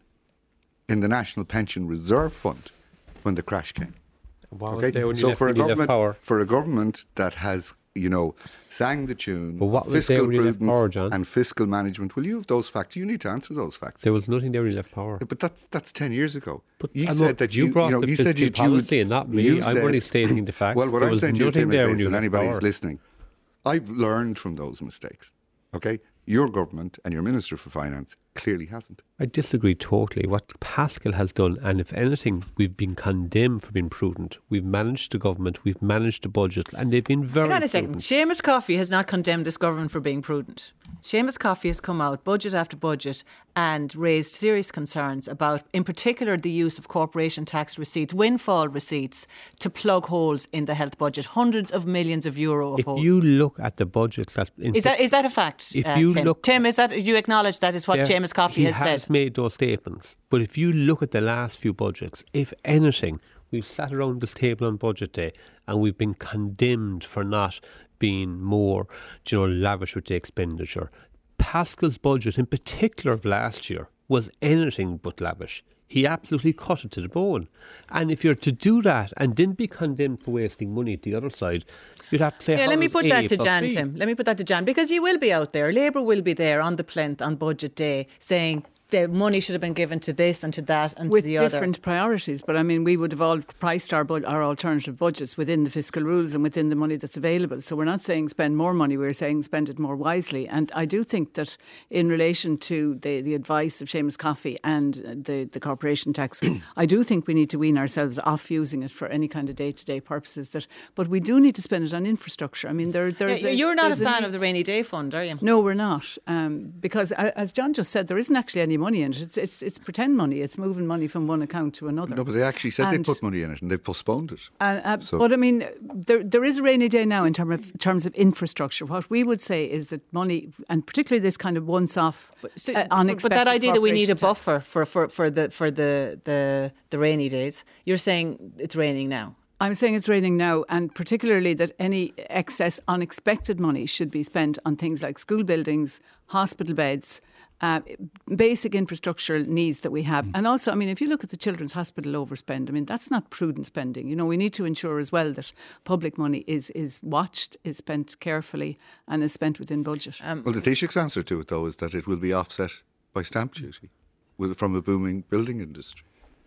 in the National Pension Reserve Fund when the crash came. Wow, Okay? So for a government, for a government that has, you know, sang the tune, But what was fiscal there when he left prudence power, John? and fiscal management, well, you have those facts. You need to answer those facts. There was nothing there when he left power. But that's that's ten years ago. But you I'm said not- that you you, brought you know, the you said fiscal you policy you, and not me. you I'm said- only stating the fact. Well, what There I'm was saying to you, nothing Tim, there is when this, you and left anybody power. who's listening, I've learned from those mistakes. Okay, your government and your Minister for Finance clearly hasn't. I disagree totally. What Pascal has done, and if anything, we've been condemned for being prudent. We've managed the government, we've managed the budget, and they've been very Hang on a second. prudent. Seamus Coffey has not condemned this government for being prudent. Seamus Coffey has come out, budget after budget, and raised serious concerns about, in particular, the use of corporation tax receipts, windfall receipts, to plug holes in the health budget. Hundreds of millions of euro of If holes. you look at the budgets that... in Is that is that a fact? If uh, you Tim? look- Tim, is that you acknowledge that is what Yeah, Seamus Coffey he has, has said? made those statements. But if you look at the last few budgets, if anything, we've sat around this table on budget day and we've been condemned for not being more, you know, lavish with the expenditure. Pascal's budget, in particular of last year, was anything but lavish. He absolutely cut it to the bone. And if you're to do that and didn't be condemned for wasting money at the other side, you'd have to say, Yeah, how let me does put A that to plus Jan, B? Tim. Let me put that to Jan, because you will be out there. Labour will be there on the plinth on budget day saying the money should have been given to this and to that and with to the other. different priorities. But I mean, we would have all priced our, bu- our alternative budgets within the fiscal rules and within the money that's available. So we're not saying spend more money, we're saying spend it more wisely. And I do think that in relation to the, the advice of Seamus Coffey and the, the corporation tax, I do think we need to wean ourselves off using it for any kind of day-to-day purposes. That, But we do need to spend it on infrastructure. I mean, there, there's Yeah, a, you're not a there's fan need. of the rainy day fund, are you? No, we're not, um, because uh, as John just said, there isn't actually any money in it. It's it's it's pretend money. It's moving money from one account to another. No, but they actually said And- they put money in it and they've postponed it. Uh, uh, So- but I mean, there there is a rainy day now in term of, terms of infrastructure. What we would say is that money, and particularly this kind of once-off, So, uh, but unexpected that idea that we need a corporation tax. buffer for, for, for the for the, the the rainy days, you're saying it's raining now. I'm saying it's raining now, and particularly that any excess unexpected money should be spent on things like school buildings, hospital beds, uh, basic infrastructural needs that we have. And also, I mean, if you look at the Children's Hospital overspend, I mean, that's not prudent spending. You know, we need to ensure as well that public money is, is watched, is spent carefully and is spent within budget. Um, Well, the Taoiseach's answer to it, though, is that it will be offset by stamp duty with, from a booming building industry.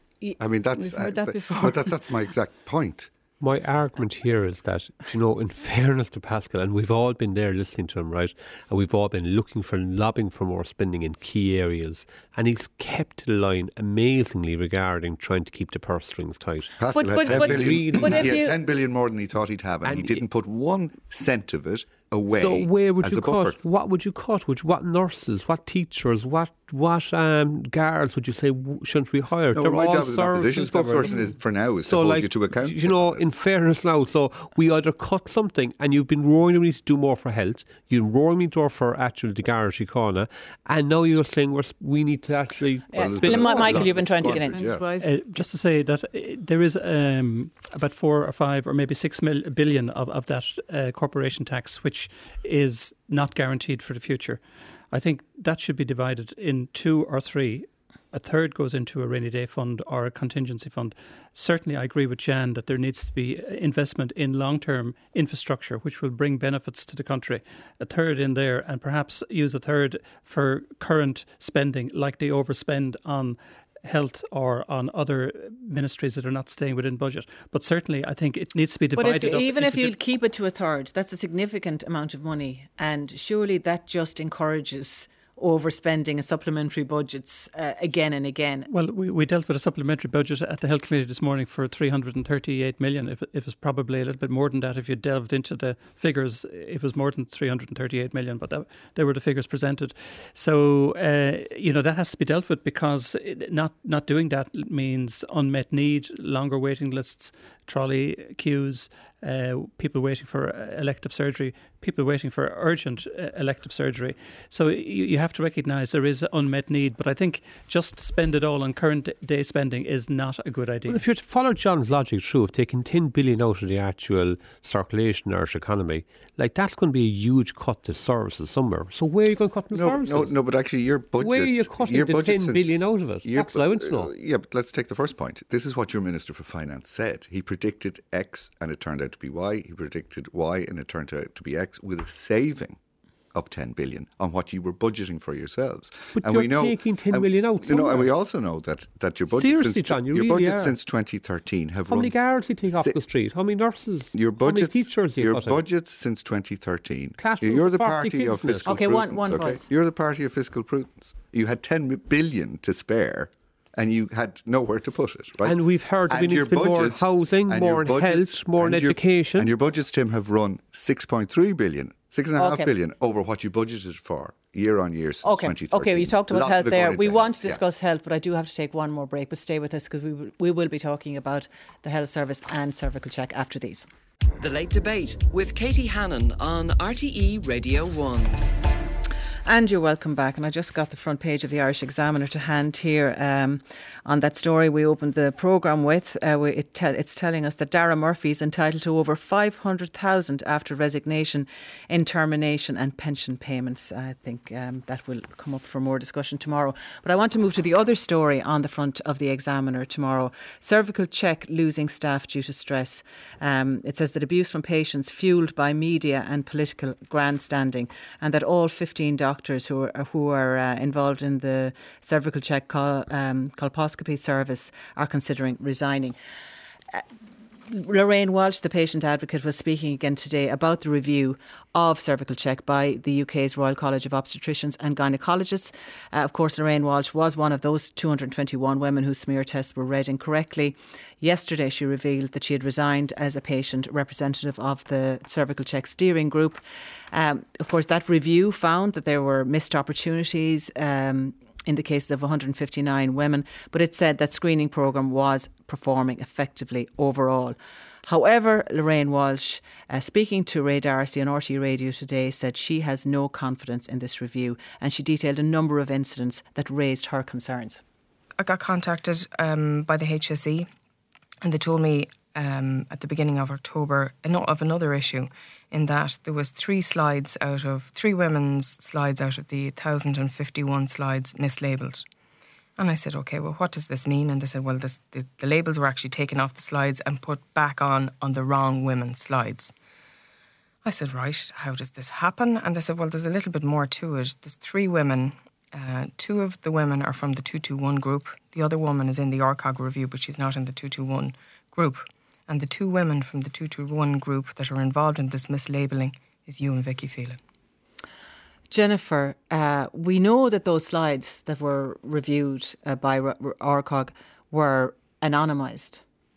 I mean, that's We've heard that but- before. But that, that's my exact point. My argument here is that, you know, in fairness to Pascal, and we've all been there listening to him, right? And we've all been looking for, lobbying for more spending in key areas. And he's kept the line amazingly regarding trying to keep the purse strings tight. Pascal But- had but- ten but- billion. but if he had you- ten billion more than he thought he'd have, and, And he didn't put one cent of it away. So where would as you a buffer. cut? What would you cut? Would you, what nurses, what teachers, what what um, guards would you say w- shouldn't we hire? No, They're my all job as an opposition services that were- spokesperson is, for now, is So, to hold like, you to account. you know, in fairness now, so we either cut something, and you've been roaring me to do more for health, you've been roaring me to for actual the Garage Corner, and now you're saying we're, sp- we need to actually Yeah. there's spend been a Ma- lot Michael, of you've been trying to get in. squandered, yeah. Rise- Uh, just to say that uh, there is um, about four or five or maybe six mil- billion of, of that uh, corporation tax, which is not guaranteed for the future. I think that should be divided in two or three. A third goes into a rainy day fund or a contingency fund. Certainly, I agree with Jan that there needs to be investment in long-term infrastructure, which will bring benefits to the country. A third in there, and perhaps use a third for current spending, like they overspend on health or on other ministries that are not staying within budget. But certainly, I think it needs to be divided but if, up. even if you diff- keep it to a third, that's a significant amount of money, and surely that just encourages overspending and supplementary budgets uh, again and again. Well, we, we dealt with a supplementary budget at the Health Committee this morning for three hundred thirty-eight million. If, if it's probably a little bit more than that, if you delved into the figures, it was more than three hundred thirty-eight million, but that, they were the figures presented. So, uh, you know, that has to be dealt with, because it, not, not doing that means unmet need, longer waiting lists, trolley queues, uh, people waiting for elective surgery, people waiting for urgent uh, elective surgery. So you, you have to recognise there is unmet need, but I think just to spend it all on current day spending is not a good idea. Well, if you're to follow John's logic through of taking ten billion out of the actual circulation in Irish economy, like that's going to be a huge cut to services somewhere. So where are you going to cut the no, services? No, no, but actually your budget... Where are you cutting your the budget ten billion out of it? That's what I want to know. Uh, yeah, but let's take the first point. This is what your Minister for Finance said. He predicted X and it turned out to be Y. He predicted Y and it turned out to be X, with a saving of ten billion on what you were budgeting for yourselves. But and you're we know, taking ten and, million out you know, and somewhere. we also know that, that your budget Seriously, since, John, you your really budget are. since twenty thirteen have How run many guards do you take off si- the street? How many nurses? Your How many budgets, teachers do you your cut out? budgets since twenty thirteen. Classroom, You're the forty party kids of in it. fiscal Okay, prudence. one- one okay? voice. You're the party of fiscal prudence. You had ten billion to spare, and you had nowhere to put it, right? And we've heard that we And need your to spend more on budgets- housing, and more your on budgets- health, more on and your- education. And your budgets, Tim, have run six point three billion, six and a half Okay. billion over what you budgeted for year on year since Okay, twenty thirteen. okay. You talked about Lots health of it there. going We into want to health, yeah. discuss health, but I do have to take one more break. But stay with us, because we will, we will be talking about the health service and cervical check after these. The Late Debate with Katie Hannon on R T E Radio one. And you're welcome back. And I just got the front page of the Irish Examiner to hand here um, on that story we opened the programme with. Uh, we, it te- it's telling us that Dara Murphy is entitled to over five hundred thousand after resignation in termination and pension payments. I think um, that will come up for more discussion tomorrow. But I want to move to the other story on the front of the Examiner tomorrow. Cervical check losing staff due to stress. Um, it says that abuse from patients fuelled by media and political grandstanding, and that all fifteen doctors doctors who are, who are uh, involved in the cervical check col- um, colposcopy service are considering resigning. Uh, Lorraine Walsh, the patient advocate, was speaking again today about the review of cervical check by the U K's Royal College of Obstetricians and Gynecologists. Uh, of course, Lorraine Walsh was one of those two hundred twenty-one women whose smear tests were read incorrectly. Yesterday, she revealed that she had resigned as a patient representative of the cervical check steering group. Um, of course, that review found that there were missed opportunities um, in the cases of one hundred fifty-nine women, but it said that screening programme was performing effectively overall. However, Lorraine Walsh, uh, speaking to Ray Darcy on R T E Radio today, said she has no confidence in this review, and she detailed a number of incidents that raised her concerns. I got contacted um, by the H S E, and they told me um, at the beginning of October of another issue, in that there was three slides out of, three women's slides out of the one thousand fifty-one slides mislabelled. And I said, OK, well, what does this mean? And they said, well, this, the, the labels were actually taken off the slides and put back on on the wrong women's slides. I said, right, how does this happen? And they said, well, there's a little bit more to it. There's three women. Uh, two of the women are from the two two one group. The other woman is in the R C O G review, but she's not in the two two one group. And the two women from the two two one group that are involved in this mislabelling is you and Vicky Phelan. Jennifer, uh, we know that those slides that were reviewed uh, by R C O G were anonymised.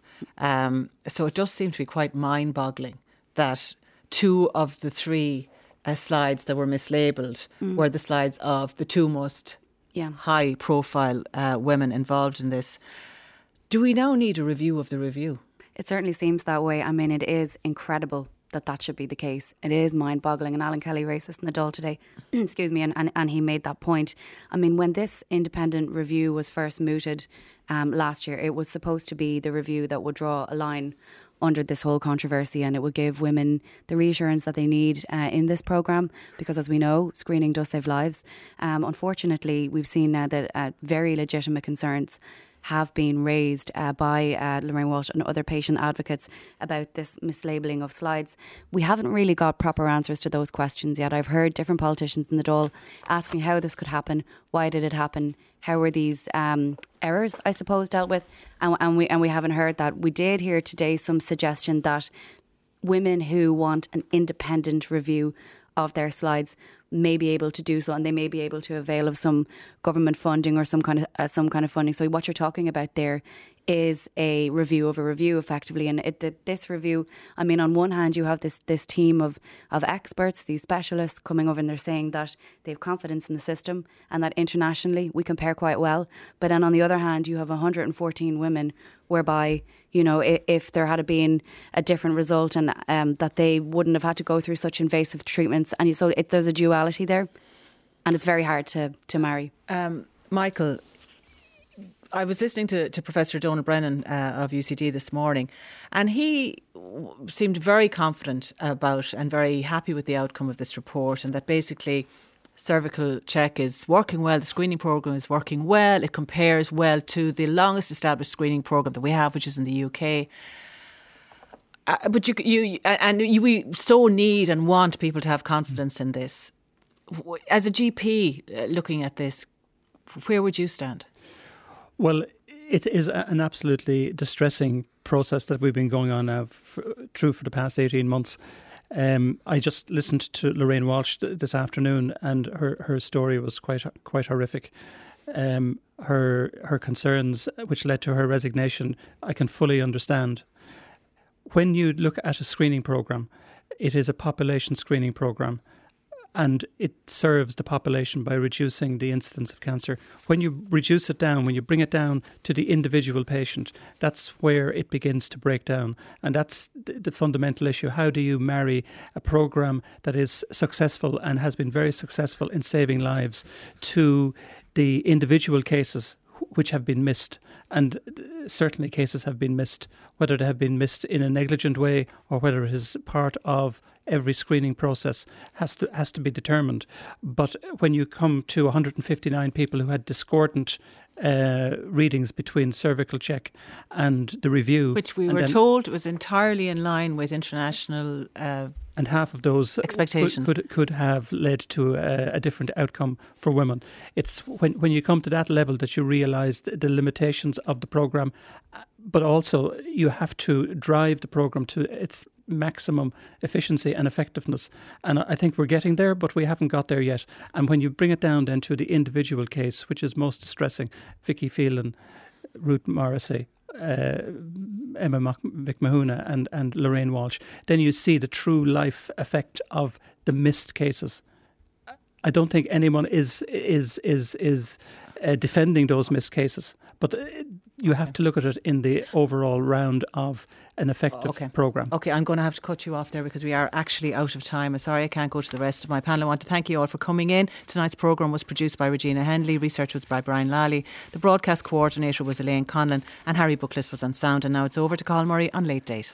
Um, so it does seem to be quite mind-boggling that two of the three uh, slides that were mislabelled mm. were the slides of the two most yeah. high-profile uh, women involved in this. Do we now need a review of the review? It certainly seems that way. I mean, it is incredible that that should be the case. It is mind-boggling, and Alan Kelly raised this in the Dáil today, excuse me, and, and, and he made that point. I mean, when this independent review was first mooted um, last year, it was supposed to be the review that would draw a line under this whole controversy, and it would give women the reassurance that they need uh, in this programme, because as we know, screening does save lives. Um, unfortunately, we've seen now that uh, very legitimate concerns have been raised uh, by uh, Lorraine Walsh and other patient advocates about this mislabelling of slides. We haven't really got proper answers to those questions yet. I've heard different politicians in the Dáil asking how this could happen, why did it happen, how were these um, errors, I suppose, dealt with, and, and we and we haven't heard that. We did hear today some suggestion that women who want an independent review of their slides may be able to do so, and they may be able to avail of some government funding or some kind of uh, some kind of funding. So what you're talking about there is a review of a review, effectively. And it, it, this review, I mean, on one hand, you have this this team of, of experts, these specialists coming over, and they're saying that they have confidence in the system and that internationally we compare quite well. But then on the other hand, you have one hundred fourteen women whereby, you know, if, if there had been a different result and um, that they wouldn't have had to go through such invasive treatments. And so it, there's a duality there, and it's very hard to, to marry. Um, Michael, I was listening to, to Professor Donal Brennan uh, of U C D this morning, and he w- seemed very confident about and very happy with the outcome of this report, and that basically cervical check is working well, the screening programme is working well, it compares well to the longest established screening programme that we have, which is in the U K. Uh, but you, you and you, we so need and want people to have confidence in this. As a G P uh, looking at this, where would you stand? Well, it is an absolutely distressing process that we've been going on now for, through for the past eighteen months. Um, I just listened to Lorraine Walsh th- this afternoon, and her, her story was quite quite horrific. Um, her her concerns, which led to her resignation, I can fully understand. When you look at a screening programme, it is a population screening programme, and it serves the population by reducing the incidence of cancer. When you reduce it down, when you bring it down to the individual patient, that's where it begins to break down. And that's the, the fundamental issue. How do you marry a programme that is successful and has been very successful in saving lives to the individual cases which have been missed? And certainly cases have been missed, whether they have been missed in a negligent way or whether it is part of every screening process has to has to be determined. But when you come to one hundred fifty-nine people who had discordant uh, readings between cervical check and the review, which we were told was entirely in line with international uh, and half of those expectations could, could, could have led to a, a different outcome for women. It's when, when you come to that level that you realise the limitations of the programme, but also you have to drive the programme to its maximum efficiency and effectiveness. And I think we're getting there, but we haven't got there yet. And when you bring it down then to the individual case, which is most distressing, Vicky Phelan, Ruth Morrissey, Uh, Emma McMahuna and, and Lorraine Walsh, then you see the true life effect of the missed cases. I don't think anyone is is is is uh, defending those missed cases, but uh, you have to look at it in the overall round of an effective okay. programme. Okay, I'm going to have to cut you off there because we are actually out of time. I'm sorry I can't go to the rest of my panel. I want to thank you all for coming in. Tonight's programme was produced by Regina Henley, research was by Brian Lally, the broadcast coordinator was Elaine Conlon, and Harry Bookless was on sound. And now it's over to Colin Murray on Late Date.